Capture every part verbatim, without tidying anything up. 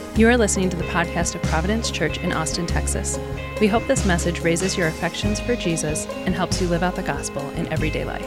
You are listening to the podcast of Providence Church in Austin, Texas. We hope this message raises your affections for Jesus and helps you live out the gospel in everyday life.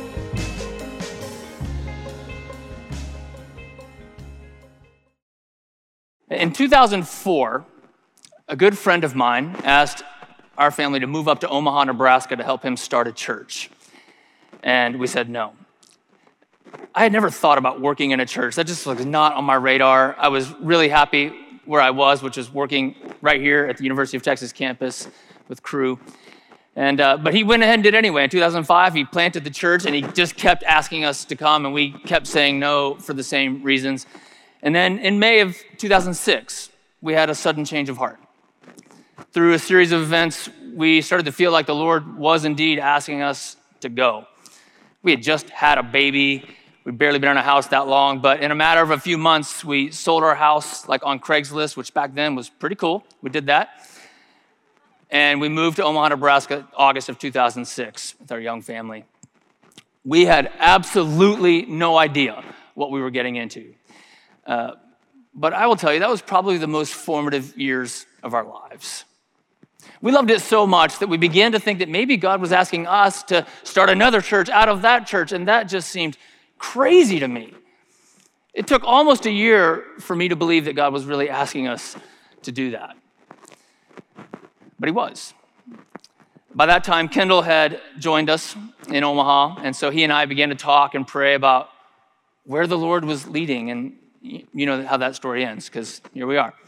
In two thousand four, a good friend of mine asked our family to move up to Omaha, Nebraska to help him start a church. And we said no. I had never thought about working in a church. That just was not on my radar. I was really happy where I was, which was working right here at the University of Texas campus with Crew. And uh, but he went ahead and did it anyway. In two thousand five, he planted the church, and he just kept asking us to come, and we kept saying no for the same reasons. And then in May of two thousand six, we had a sudden change of heart. Through a series of events, we started to feel like the Lord was indeed asking us to go. We had just had a baby. We'd barely been in a house that long, but in a matter of a few months, we sold our house like on Craigslist, which back then was pretty cool. We did that. And we moved to Omaha, Nebraska, August of two thousand six with our young family. We had absolutely no idea what we were getting into. Uh, but I will tell you, that was probably the most formative years of our lives. We loved it so much that we began to think that maybe God was asking us to start another church out of that church, and that just seemed crazy to me. It took almost a year for me to believe that God was really asking us to do that. But he was. By that time, Kendall had joined us in Omaha, and so he and I began to talk and pray about where the Lord was leading, and you know how that story ends, because here we are.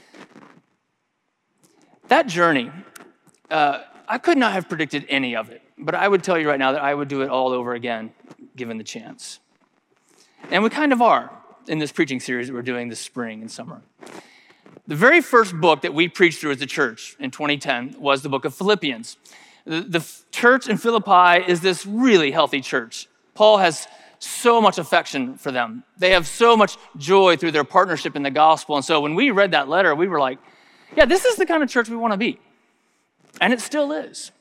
That journey, uh, I could not have predicted any of it, but I would tell you right now that I would do it all over again, given the chance. And we kind of are in this preaching series that we're doing this spring and summer. The very first book that we preached through as a church in twenty ten was the book of Philippians. The, the church in Philippi is this really healthy church. Paul has so much affection for them. They have so much joy through their partnership in the gospel. And so when we read that letter, we were like, yeah, this is the kind of church we want to be. And it still is.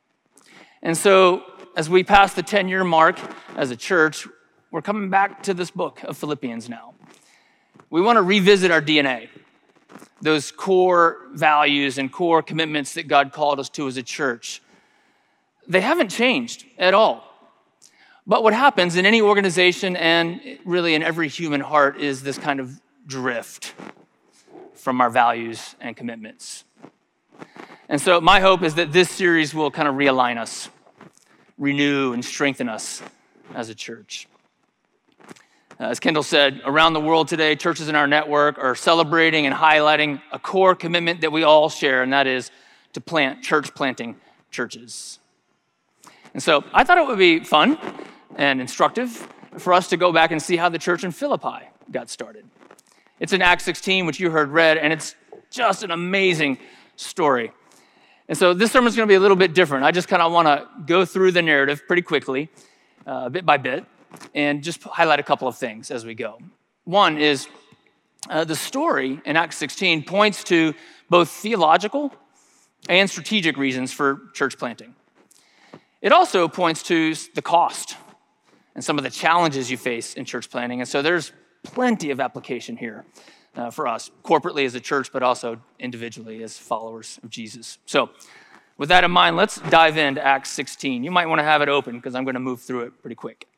And so as we pass the ten-year mark as a church, we're coming back to this book of Philippians now. We want to revisit our D N A, those core values and core commitments that God called us to as a church. They haven't changed at all. But what happens in any organization and really in every human heart is this kind of drift from our values and commitments. And so my hope is that this series will kind of realign us, renew and strengthen us as a church. Uh, as Kendall said, around the world today, churches in our network are celebrating and highlighting a core commitment that we all share, and that is to plant church planting churches. And so I thought it would be fun and instructive for us to go back and see how the church in Philippi got started. It's in Acts sixteen, which you heard read, and it's just an amazing story. And so this sermon is going to be a little bit different. I just kind of want to go through the narrative pretty quickly, uh, bit by bit, and just highlight a couple of things as we go. One is uh, the story in Acts sixteen points to both theological and strategic reasons for church planting. It also points to the cost and some of the challenges you face in church planting. And so there's plenty of application here uh, for us, corporately as a church, but also individually as followers of Jesus. So with that in mind, let's dive into Acts sixteen. You might want to have it open because I'm going to move through it pretty quick.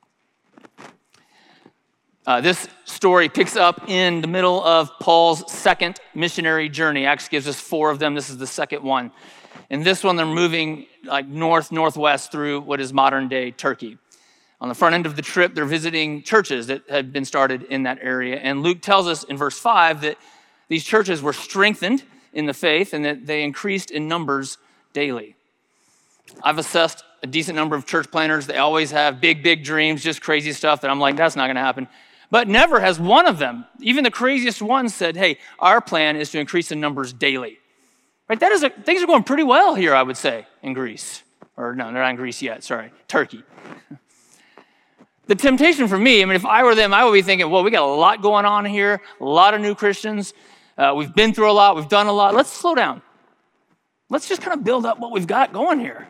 Uh, this story picks up in the middle of Paul's second missionary journey. Acts gives us four of them. This is the second one. In this one, they're moving like north, northwest through what is modern day Turkey. On the front end of the trip, they're visiting churches that had been started in that area. And Luke tells us in verse five that these churches were strengthened in the faith and that they increased in numbers daily. I've assessed a decent number of church planners. They always have big, big dreams, just crazy stuff that I'm like, that's not going to happen. But never has one of them, even the craziest ones, said, hey, our plan is to increase the numbers daily. Right? That is a, things are going pretty well here, I would say, in Greece. Or no, they're not in Greece yet, sorry, Turkey. The temptation for me, I mean, if I were them, I would be thinking, well, we got a lot going on here, a lot of new Christians. Uh, we've been through a lot, we've done a lot. Let's slow down. Let's just kind of build up what we've got going here.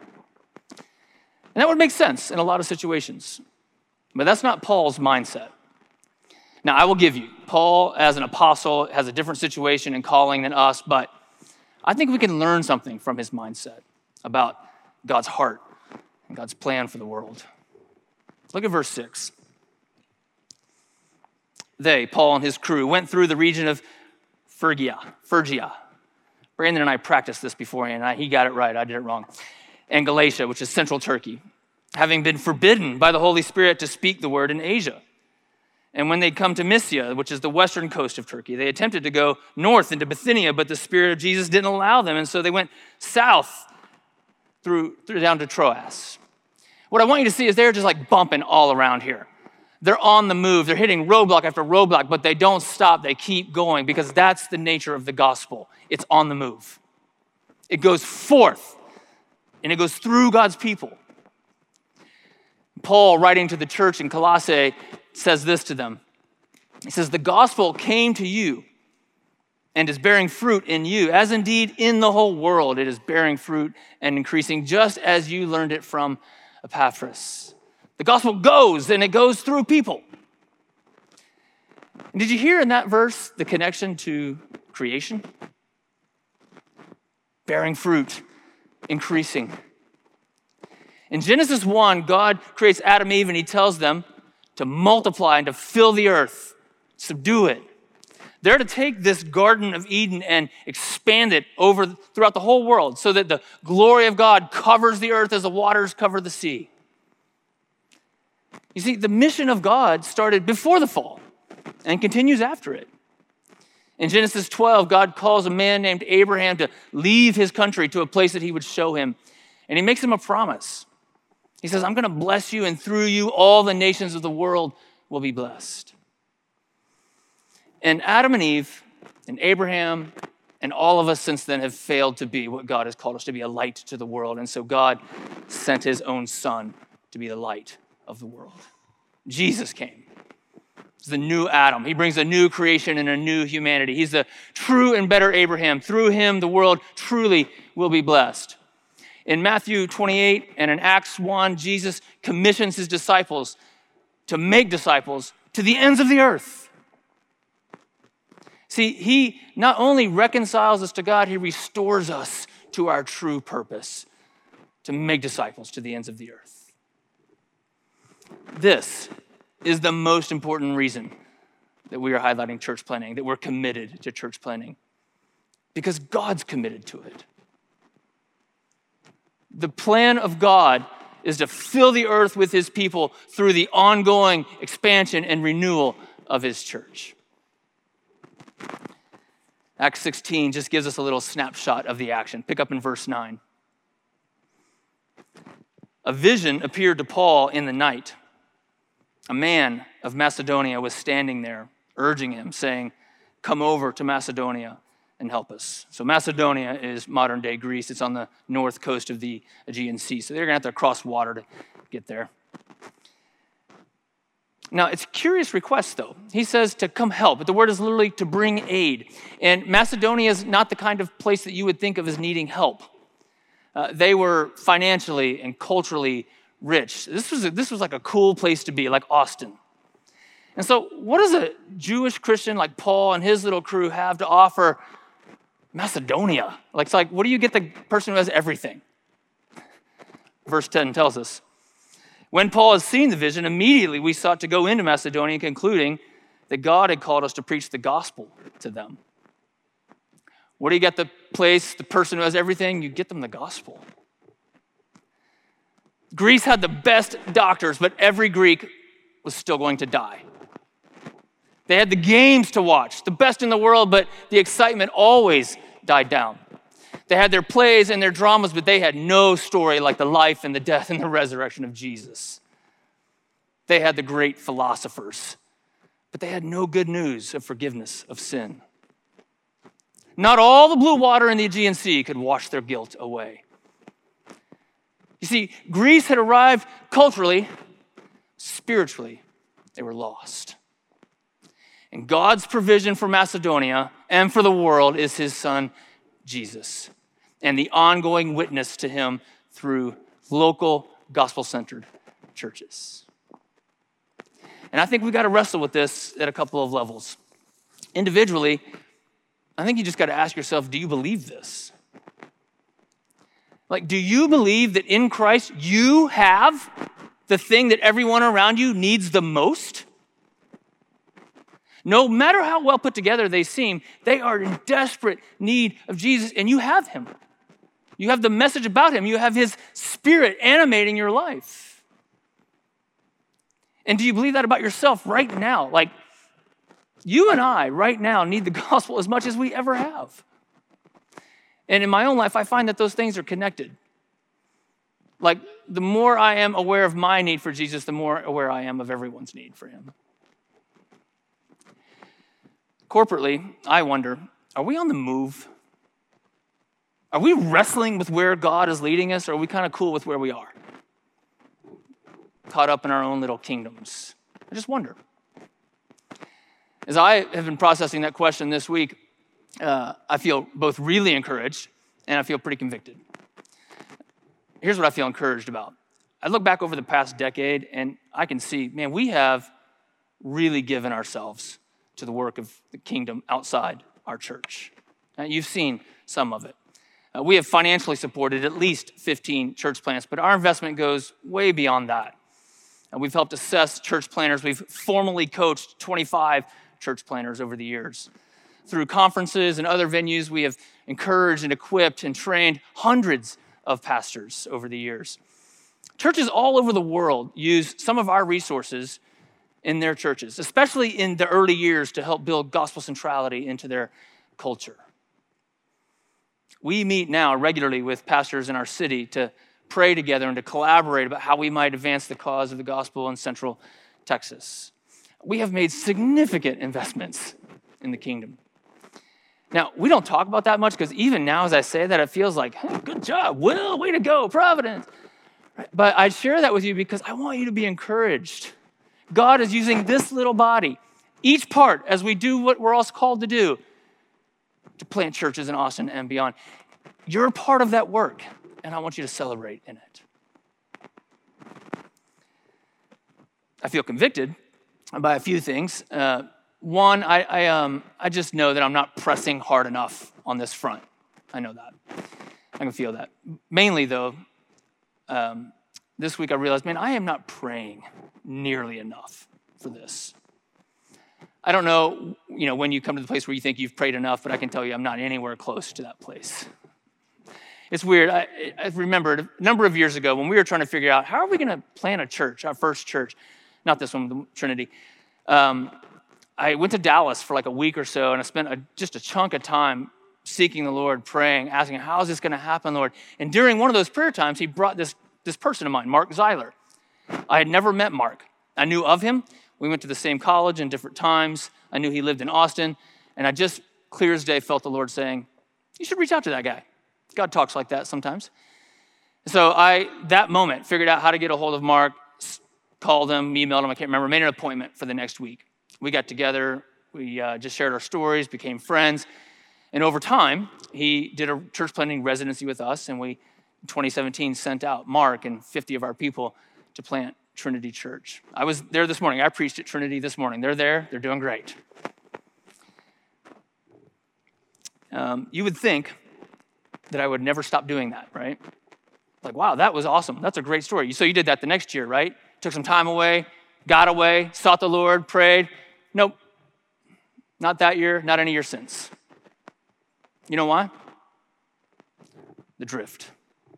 And that would make sense in a lot of situations. But that's not Paul's mindset. Now, I will give you, Paul, as an apostle, has a different situation and calling than us, but I think we can learn something from his mindset about God's heart and God's plan for the world. Look at verse six. They, Paul and his crew, went through the region of Phrygia. Phrygia. Brandon and I practiced this beforehand. I, he got it right. I did it wrong. And Galatia, which is central Turkey, having been forbidden by the Holy Spirit to speak the word in Asia. And when they'd come to Mysia, which is the western coast of Turkey, they attempted to go north into Bithynia, but the Spirit of Jesus didn't allow them, and so they went south through, through down to Troas. What I want you to see is they're just like bumping all around here. They're on the move. They're hitting roadblock after roadblock, but they don't stop. They keep going because that's the nature of the gospel. It's on the move. It goes forth, and it goes through God's people. Paul, writing to the church in Colossae, says this to them. He says, the gospel came to you and is bearing fruit in you, as indeed in the whole world it is bearing fruit and increasing, just as you learned it from Epaphras. The gospel goes, and it goes through people. And did you hear in that verse the connection to creation? Bearing fruit, increasing. In Genesis one, God creates Adam and Eve, and he tells them to multiply and to fill the earth, subdue it. They're to take this Garden of Eden and expand it over throughout the whole world so that the glory of God covers the earth as the waters cover the sea. You see, the mission of God started before the fall and continues after it. In Genesis twelve, God calls a man named Abraham to leave his country to a place that he would show him. And he makes him a promise. He says, I'm going to bless you, and through you, all the nations of the world will be blessed. And Adam and Eve and Abraham and all of us since then have failed to be what God has called us to be, a light to the world. And so God sent his own son to be the light of the world. Jesus came. He's the new Adam. He brings a new creation and a new humanity. He's the true and better Abraham. Through him, the world truly will be blessed. In Matthew twenty-eight and in Acts one, Jesus commissions his disciples to make disciples to the ends of the earth. See, he not only reconciles us to God, he restores us to our true purpose, to make disciples to the ends of the earth. This is the most important reason that we are highlighting church planning, that we're committed to church planning, because God's committed to it. The plan of God is to fill the earth with his people through the ongoing expansion and renewal of his church. Acts sixteen just gives us a little snapshot of the action. Pick up in verse nine. A vision appeared to Paul in the night. A man of Macedonia was standing there, urging him, saying, come over to Macedonia and help us. So Macedonia is modern-day Greece. It's on the north coast of the Aegean Sea. So they're going to have to cross water to get there. Now, it's a curious request, though. He says to come help, but the word is literally to bring aid. And Macedonia is not the kind of place that you would think of as needing help. Uh, they were financially and culturally rich. This was, a, this was like a cool place to be, like Austin. And so what does a Jewish Christian like Paul and his little crew have to offer Macedonia? Like, it's like, what do you get the person who has everything? Verse ten tells us, when Paul has seen the vision, immediately we sought to go into Macedonia, concluding that God had called us to preach the gospel to them. What do you get the place, the person who has everything? You get them the gospel. Greece had the best doctors, but every Greek was still going to die. They had the games to watch, the best in the world, but the excitement always died down. They had their plays and their dramas, but they had no story like the life and the death and the resurrection of Jesus. They had the great philosophers, but they had no good news of forgiveness of sin. Not all the blue water in the Aegean Sea could wash their guilt away. You see, Greece had arrived culturally, spiritually, they were lost. And God's provision for Macedonia and for the world is his son, Jesus, and the ongoing witness to him through local gospel-centered churches. And I think we've got to wrestle with this at a couple of levels. Individually, I think you just got to ask yourself, do you believe this? Like, do you believe that in Christ you have the thing that everyone around you needs the most? No matter how well put together they seem, they are in desperate need of Jesus, and you have him. You have the message about him. You have his spirit animating your life. And do you believe that about yourself right now? Like, you and I right now need the gospel as much as we ever have. And in my own life, I find that those things are connected. Like, the more I am aware of my need for Jesus, the more aware I am of everyone's need for him. Corporately, I wonder, are we on the move? Are we wrestling with where God is leading us, or are we kind of cool with where we are? Caught up in our own little kingdoms. I just wonder. As I have been processing that question this week, uh, I feel both really encouraged and I feel pretty convicted. Here's what I feel encouraged about. I look back over the past decade and I can see, man, we have really given ourselves to the work of the kingdom outside our church. Now, you've seen some of it. Uh, we have financially supported at least fifteen church plants, but our investment goes way beyond that. Uh, we've helped assess church planters. We've formally coached twenty-five church planters over the years. Through conferences and other venues, we have encouraged and equipped and trained hundreds of pastors over the years. Churches all over the world use some of our resources in their churches, especially in the early years, to help build gospel centrality into their culture. We meet now regularly with pastors in our city to pray together and to collaborate about how we might advance the cause of the gospel in Central Texas. We have made significant investments in the kingdom. Now, we don't talk about that much because even now as I say that, it feels like, hey, good job, Will, way to go, Providence. But I share that with you because I want you to be encouraged. God is using this little body, each part, as we do what we're all called to do, to plant churches in Austin and beyond. You're part of that work, and I want you to celebrate in it. I feel convicted by a few things. Uh, one, I, I, um, I just know that I'm not pressing hard enough on this front. I know that. I can feel that. Mainly, though, um, this week I realized, man, I am not praying nearly enough for this. I don't know, you know, when you come to the place where you think you've prayed enough, but I can tell you I'm not anywhere close to that place. It's weird. I, I remembered a number of years ago when we were trying to figure out how are we going to plant a church, our first church, not this one, the Trinity. Um, I went to Dallas for like a week or so, and I spent a, just a chunk of time seeking the Lord, praying, asking, how is this going to happen, Lord? And during one of those prayer times, he brought this, this person of mine, Mark Zeiler. I had never met Mark. I knew of him. We went to the same college in different times. I knew he lived in Austin. And I just, clear as day, felt the Lord saying, you should reach out to that guy. God talks like that sometimes. So I, that moment, figured out how to get a hold of Mark, called him, emailed him, I can't remember, made an appointment for the next week. We got together. We uh, just shared our stories, became friends. And over time, he did a church planting residency with us, and we, in twenty seventeen, sent out Mark and fifty of our people to plant Trinity Church. I was there this morning. I preached at Trinity this morning. They're there. They're doing great. Um, you would think that I would never stop doing that, right? Like, wow, that was awesome. That's a great story. So you did that the next year, right? Took some time away, got away, sought the Lord, prayed. Nope. Not that year, not any year since. You know why? The drift.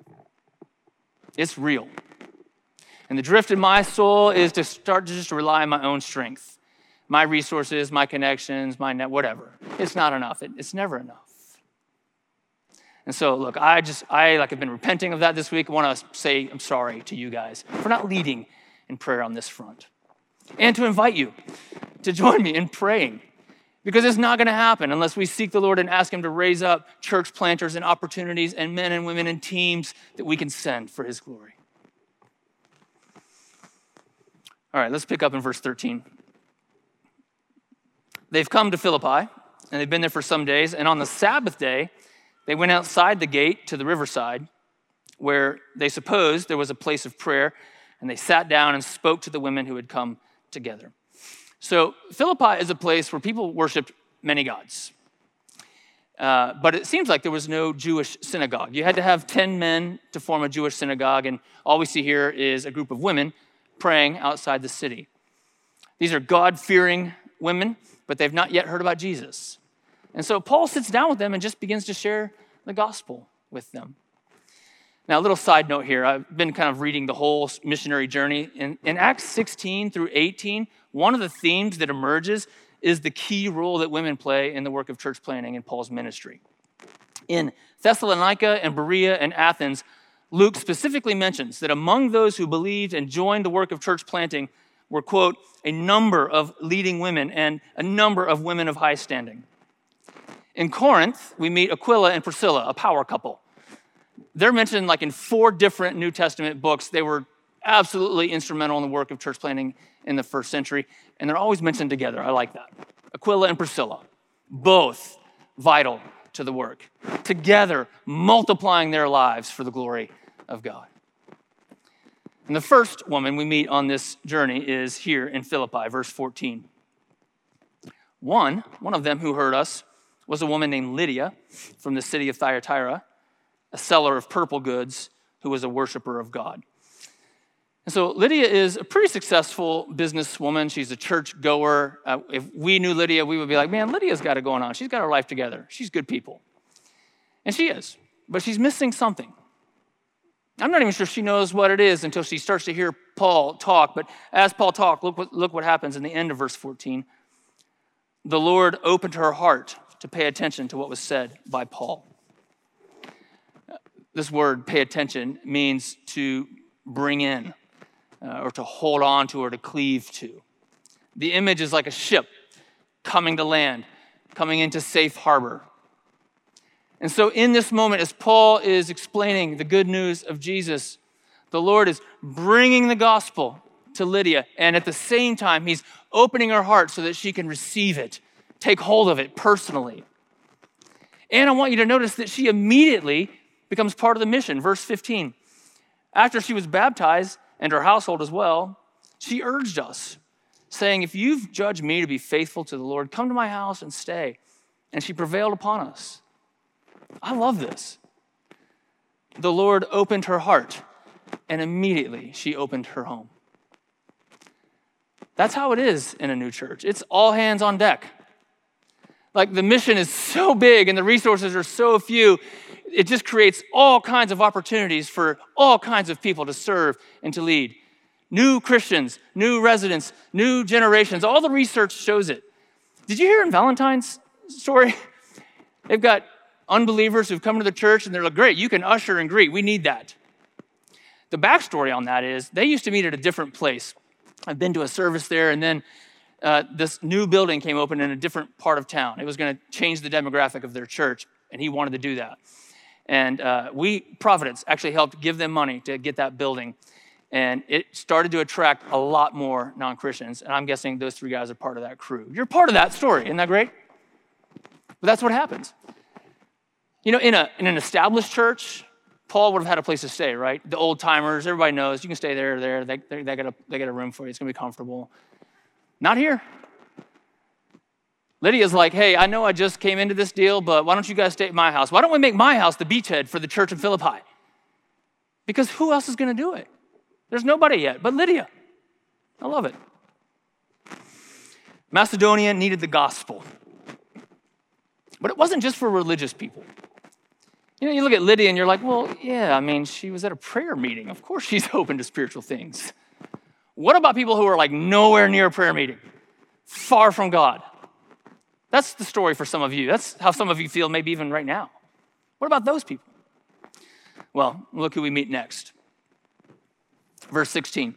It's real. And the drift in my soul is to start to just rely on my own strength, my resources, my connections, my net, whatever. It's not enough. It, it's never enough. And so, look, I just, I like have been repenting of that this week. I want to say I'm sorry to you guys for not leading in prayer on this front. And to invite you to join me in praying. Because it's not going to happen unless we seek the Lord and ask him to raise up church planters and opportunities and men and women and teams that we can send for his glory. All right, let's pick up in verse thirteen. They've come to Philippi, and they've been there for some days, and on the Sabbath day, they went outside the gate to the riverside, where they supposed there was a place of prayer, and they sat down and spoke to the women who had come together. So Philippi is a place where people worshiped many gods. Uh, but it seems like there was no Jewish synagogue. You had to have ten men to form a Jewish synagogue, and all we see here is a group of women praying outside the city. These are God-fearing women, but they've not yet heard about Jesus. And so Paul sits down with them and just begins to share the gospel with them. Now, a little side note here. I've been kind of reading the whole missionary journey. In, in Acts sixteen through eighteen, one of the themes that emerges is the key role that women play in the work of church planting in Paul's ministry. In Thessalonica and Berea and Athens, Luke specifically mentions that among those who believed and joined the work of church planting were, quote, a number of leading women and a number of women of high standing. In Corinth, we meet Aquila and Priscilla, a power couple. They're mentioned like in four different New Testament books. They were absolutely instrumental in the work of church planting in the first century, and they're always mentioned together. I like that. Aquila and Priscilla, both vital to the work, together multiplying their lives for the glory of God. And the first woman we meet on this journey is here in Philippi, verse fourteen. One, one of them who heard us was a woman named Lydia from the city of Thyatira, a seller of purple goods who was a worshiper of God. And so Lydia is a pretty successful businesswoman. She's a church goer. Uh, if we knew Lydia, we would be like, man, Lydia's got it going on. She's got her life together. She's good people. And she is, but she's missing something. I'm not even sure she knows what it is until she starts to hear Paul talk. But as Paul talked, look what, look what happens in the end of verse fourteen. The Lord opened her heart to pay attention to what was said by Paul. This word, pay attention, means to bring in uh, or to hold on to or to cleave to. The image is like a ship coming to land, coming into safe harbor. And so in this moment, as Paul is explaining the good news of Jesus, the Lord is bringing the gospel to Lydia, and at the same time, he's opening her heart so that she can receive it, take hold of it personally. And I want you to notice that she immediately becomes part of the mission. Verse fifteen, after she was baptized, and her household as well, she urged us, saying, if you've judged me to be faithful to the Lord, come to my house and stay. And she prevailed upon us. I love this. The Lord opened her heart, and immediately she opened her home. That's how it is in a new church. It's all hands on deck. Like the mission is so big and the resources are so few, it just creates all kinds of opportunities for all kinds of people to serve and to lead. New Christians, new residents, new generations, all the research shows it. Did you hear in Valentine's story? They've got unbelievers who've come to the church and they're like, great, you can usher and greet. We need that. The backstory on that is they used to meet at a different place. I've been to a service there, and then uh, this new building came open in a different part of town. It was going to change the demographic of their church, and he wanted to do that. And uh, we, Providence, actually helped give them money to get that building. And it started to attract a lot more non-Christians. And I'm guessing those three guys are part of that crew. You're part of that story. Isn't that great? But that's what happens. You know, in, a, in an established church, Paul would have had a place to stay, right? The old timers, everybody knows you can stay there, there. They, they, they, got a, they got a room for you. It's going to be comfortable. Not here. Lydia's like, hey, I know I just came into this deal, but why don't you guys stay at my house? Why don't we make my house the beachhead for the church in Philippi? Because who else is going to do it? There's nobody yet but Lydia. I love it. Macedonia needed the gospel. But it wasn't just for religious people. You know, you look at Lydia and you're like, well, yeah, I mean, she was at a prayer meeting. Of course she's open to spiritual things. What about people who are like nowhere near a prayer meeting? Far from God. That's the story for some of you. That's how some of you feel maybe even right now. What about those people? Well, look who we meet next. Verse sixteen.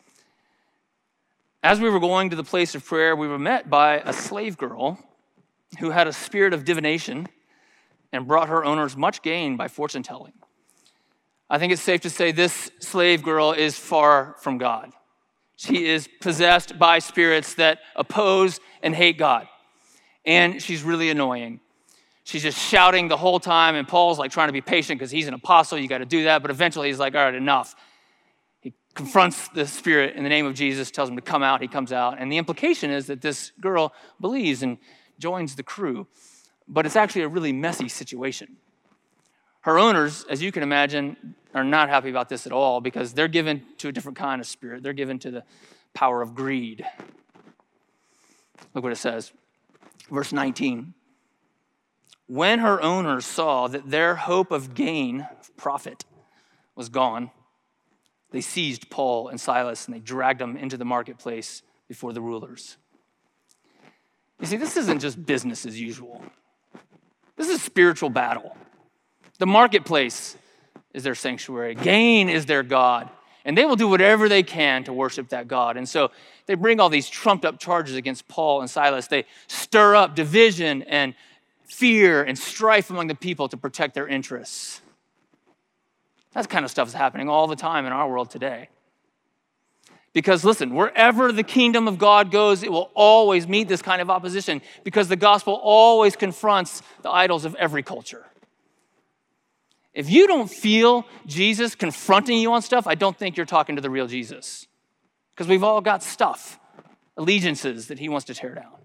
As we were going to the place of prayer, we were met by a slave girl who had a spirit of divination and brought her owners much gain by fortune telling. I think it's safe to say this slave girl is far from God. She is possessed by spirits that oppose and hate God. And she's really annoying. She's just shouting the whole time, and Paul's like trying to be patient because he's an apostle. You got to do that. But eventually he's like, all right, enough. He confronts the spirit in the name of Jesus, tells him to come out. He comes out. And the implication is that this girl believes and joins the crew. But it's actually a really messy situation. Her owners, as you can imagine, are not happy about this at all because they're given to a different kind of spirit. They're given to the power of greed. Look what it says. Verse nineteen. When her owners saw that their hope of gain, of profit, was gone, they seized Paul and Silas and they dragged them into the marketplace before the rulers. You see, this isn't just business as usual. This is spiritual battle. The marketplace is their sanctuary. Gain is their God. And they will do whatever they can to worship that God. And so they bring all these trumped up charges against Paul and Silas. They stir up division and fear and strife among the people to protect their interests. That kind of stuff is happening all the time in our world today. Because listen, wherever the kingdom of God goes, it will always meet this kind of opposition because the gospel always confronts the idols of every culture. If you don't feel Jesus confronting you on stuff, I don't think you're talking to the real Jesus. Because we've all got stuff, allegiances that he wants to tear down.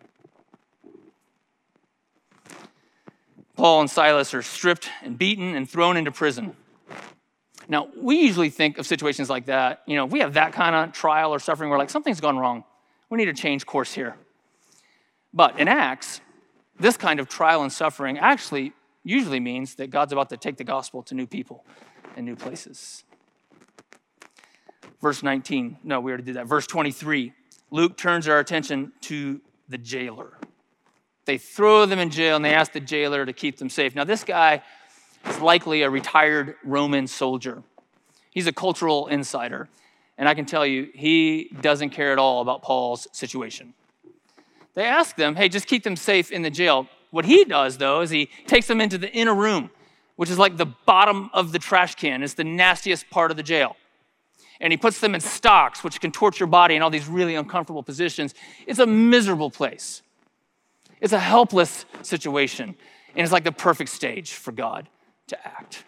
Paul and Silas are stripped and beaten and thrown into prison. Now, we usually think of situations like that. You know, if we have that kind of trial or suffering, we're like, something's gone wrong. We need to change course here. But in Acts, this kind of trial and suffering actually usually means that God's about to take the gospel to new people and new places. Verse nineteen, no, we already did that. Verse twenty-three, Luke turns our attention to the jailer. They throw them in jail and they ask the jailer to keep them safe. Now, this guy is likely a retired Roman soldier. He's a cultural insider. And I can tell you, he doesn't care at all about Paul's situation. They ask them, hey, just keep them safe in the jail. What he does, though, is he takes them into the inner room, which is like the bottom of the trash can. It's the nastiest part of the jail. And he puts them in stocks, which can torture your body in all these really uncomfortable positions. It's a miserable place. It's a helpless situation. And it's like the perfect stage for God to act.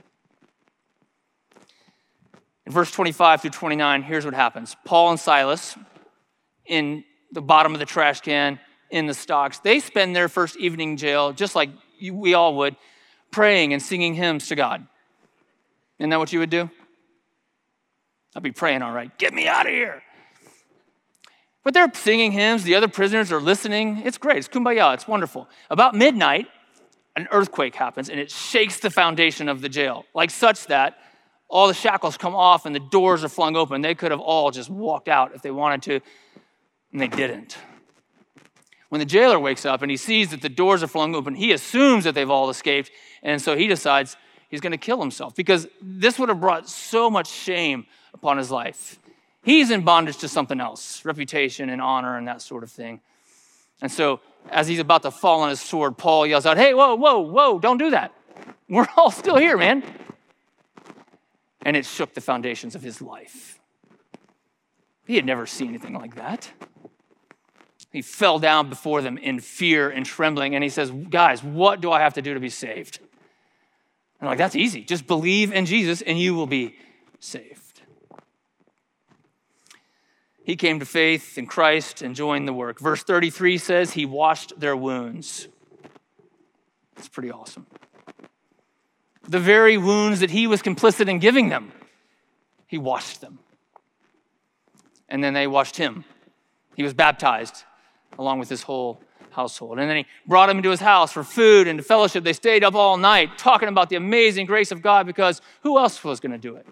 In verse twenty-five through twenty-nine, here's what happens. Paul and Silas, in the bottom of the trash can, in the stocks, they spend their first evening in jail, just like we all would, praying and singing hymns to God. Isn't that what you would do? I'd be praying, all right, get me out of here. But they're singing hymns. The other prisoners are listening. It's great. It's kumbaya. It's wonderful. About midnight, an earthquake happens, and it shakes the foundation of the jail, like such that all the shackles come off and the doors are flung open. They could have all just walked out if they wanted to, and they didn't. When the jailer wakes up and he sees that the doors are flung open, he assumes that they've all escaped, and so he decides he's going to kill himself because this would have brought so much shame upon his life. He's in bondage to something else, reputation and honor and that sort of thing. And so as he's about to fall on his sword, Paul yells out, hey, whoa, whoa, whoa, don't do that. We're all still here, man. And it shook the foundations of his life. He had never seen anything like that. He fell down before them in fear and trembling, and he says, guys, what do I have to do to be saved? And I'm like, that's easy. Just believe in Jesus and you will be saved. He came to faith in Christ and joined the work. Verse thirty-three says he washed their wounds. That's pretty awesome. The very wounds that he was complicit in giving them, he washed them. And then they washed him. He was baptized along with his whole household. And then he brought him into his house for food and fellowship. They stayed up all night talking about the amazing grace of God because who else was going to do it?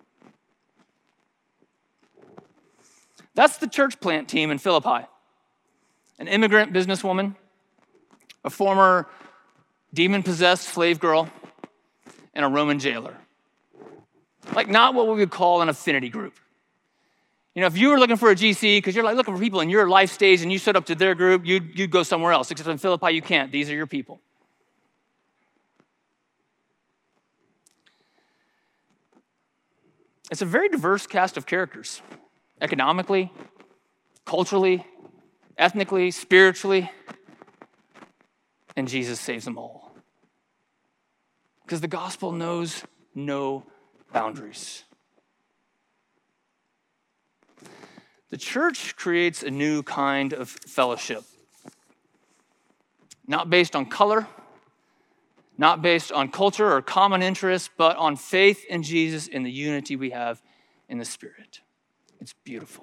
That's the church plant team in Philippi. An immigrant businesswoman, a former demon-possessed slave girl, and a Roman jailer. Like not what we would call an affinity group. You know, if you were looking for a G C, because you're like looking for people in your life stage and you stood up to their group, you'd, you'd go somewhere else. Except in Philippi, you can't. These are your people. It's a very diverse cast of characters. Economically, culturally, ethnically, spiritually, and Jesus saves them all. Because the gospel knows no boundaries. The church creates a new kind of fellowship, not based on color, not based on culture or common interests, but on faith in Jesus and the unity we have in the Spirit. It's beautiful.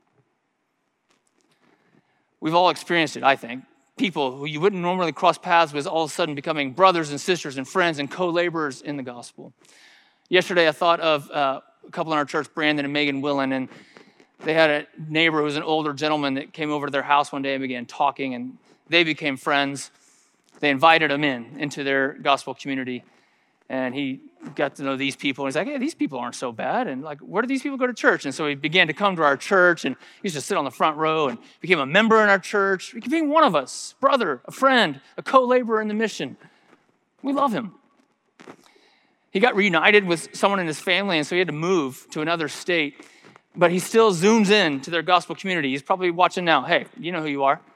We've all experienced it, I think. People who you wouldn't normally cross paths with all of a sudden becoming brothers and sisters and friends and co-laborers in the gospel. Yesterday, I thought of uh, a couple in our church, Brandon and Megan Willen, and they had a neighbor who was an older gentleman that came over to their house one day and began talking, and they became friends. They invited him in into their gospel community, and he got to know these people. And he's like, hey, these people aren't so bad. And like, where do these people go to church? And so he began to come to our church, and he used to sit on the front row and became a member in our church. He became one of us, brother, a friend, a co-laborer in the mission. We love him. He got reunited with someone in his family, and so he had to move to another state. But he still zooms in to their gospel community. He's probably watching now. Hey, you know who you are.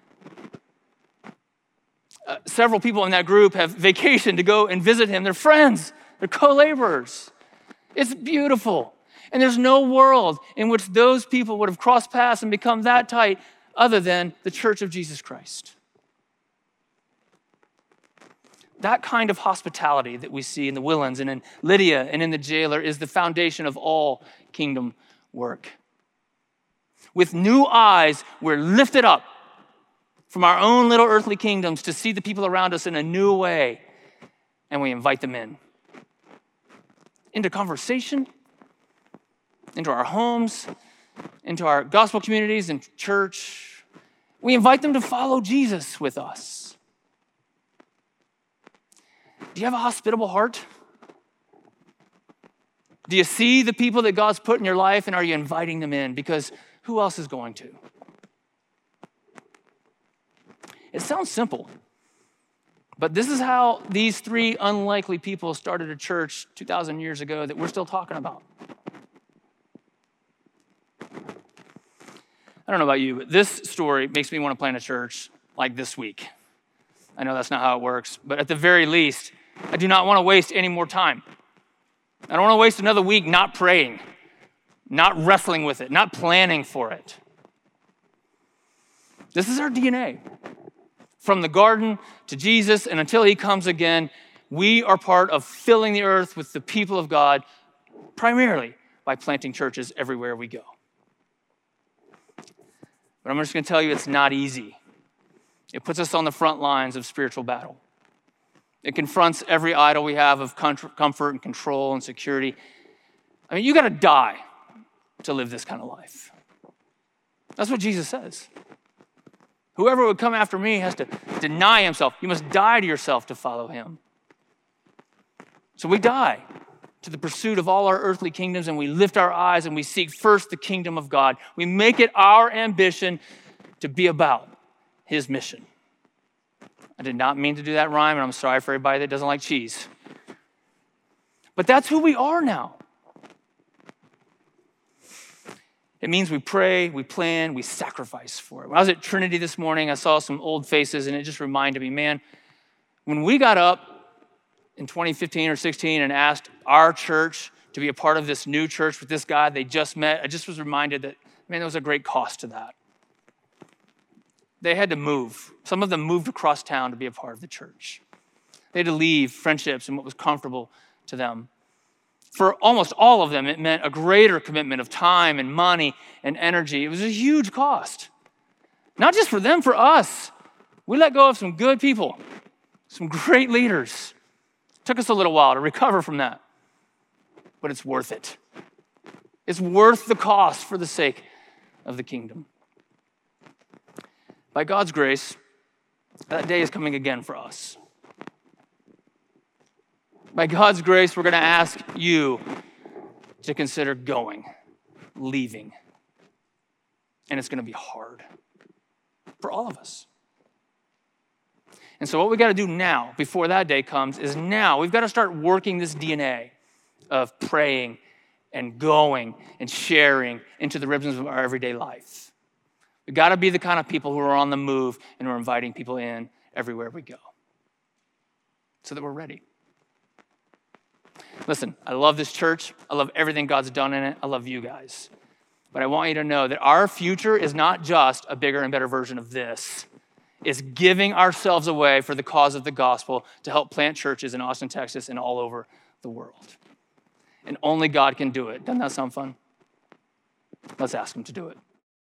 Uh, several people in that group have vacationed to go and visit him. They're friends. They're co-laborers. It's beautiful. And there's no world in which those people would have crossed paths and become that tight other than the Church of Jesus Christ. That kind of hospitality that we see in the Willens and in Lydia and in the jailer is the foundation of all kingdom work. With new eyes, we're lifted up from our own little earthly kingdoms to see the people around us in a new way, and we invite them in. Into conversation, into our homes, into our gospel communities and church. We invite them to follow Jesus with us. Do you have a hospitable heart? Do you see the people that God's put in your life, and are you inviting them in? Because who else is going to? It sounds simple, but this is how these three unlikely people started a church two thousand years ago that we're still talking about. I don't know about you, but this story makes me want to plant a church like this week. I know that's not how it works, but at the very least, I do not want to waste any more time. I don't want to waste another week not praying, not wrestling with it, not planning for it. This is our D N A. From the garden to Jesus and until he comes again, we are part of filling the earth with the people of God, primarily by planting churches everywhere we go. But I'm just going to tell you it's not easy. It puts us on the front lines of spiritual battle. It confronts every idol we have of comfort and control and security. I mean, you got to die to live this kind of life. That's what Jesus says. Whoever would come after me has to deny himself. You must die to yourself to follow him. So we die to the pursuit of all our earthly kingdoms, and we lift our eyes and we seek first the kingdom of God. We make it our ambition to be about his mission. I did not mean to do that rhyme, and I'm sorry for everybody that doesn't like cheese. But that's who we are now. It means we pray, we plan, we sacrifice for it. When I was at Trinity this morning, I saw some old faces, and it just reminded me, man, when we got up in twenty fifteen or sixteen and asked our church to be a part of this new church with this guy they just met, I just was reminded that, man, there was a great cost to that. They had to move. Some of them moved across town to be a part of the church. They had to leave friendships and what was comfortable to them. For almost all of them, it meant a greater commitment of time and money and energy. It was a huge cost. Not just for them, for us. We let go of some good people, some great leaders. It took us a little while to recover from that, but it's worth it. It's worth the cost for the sake of the kingdom. By God's grace, that day is coming again for us. By God's grace, we're going to ask you to consider going, leaving. And it's going to be hard for all of us. And so what we got to do now, before that day comes, is now we've got to start working this D N A of praying and going and sharing into the rhythms of our everyday life. We've got to be the kind of people who are on the move and we're inviting people in everywhere we go so that we're ready. Listen, I love this church. I love everything God's done in it. I love you guys. But I want you to know that our future is not just a bigger and better version of this. It's giving ourselves away for the cause of the gospel to help plant churches in Austin, Texas, and all over the world. And only God can do it. Doesn't that sound fun? Let's ask him to do it.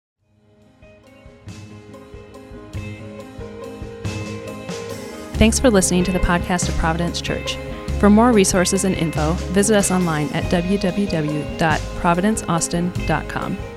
Thanks for listening to the podcast of Providence Church. For more resources and info, visit us online at w w w dot providence austin dot com.